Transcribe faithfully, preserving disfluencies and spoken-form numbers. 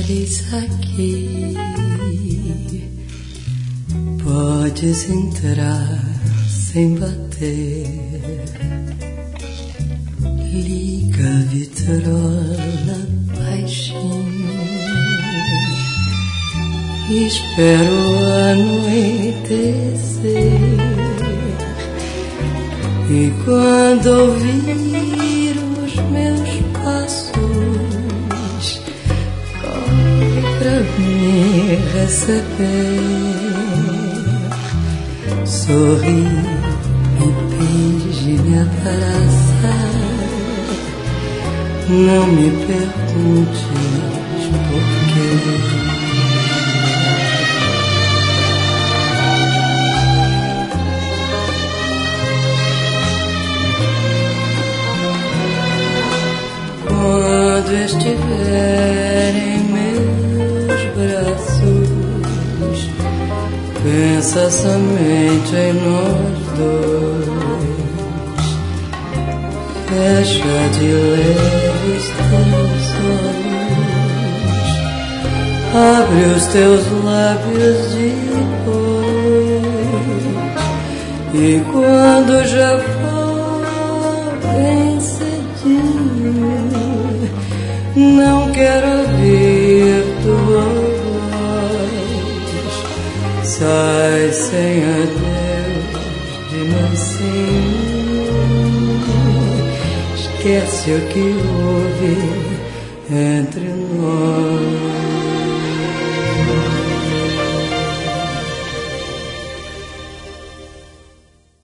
olhes aqui, podes entrar sem bater. Liga a vitrola baixinho, espero anoitecer. E quando ouvir os meus passos, corre pra me receber. Sorri e beije-me, abraçar. Não me perguntes por quê. Quando estiver em meus braços, pensa somente em nós dois. Fecha de leve os teus olhos, abre os teus lábios depois. E quando já for bem cedinho, não quero ouvir tua voz. Sai sem adeus de mansinho, esquece o que houve entre nós.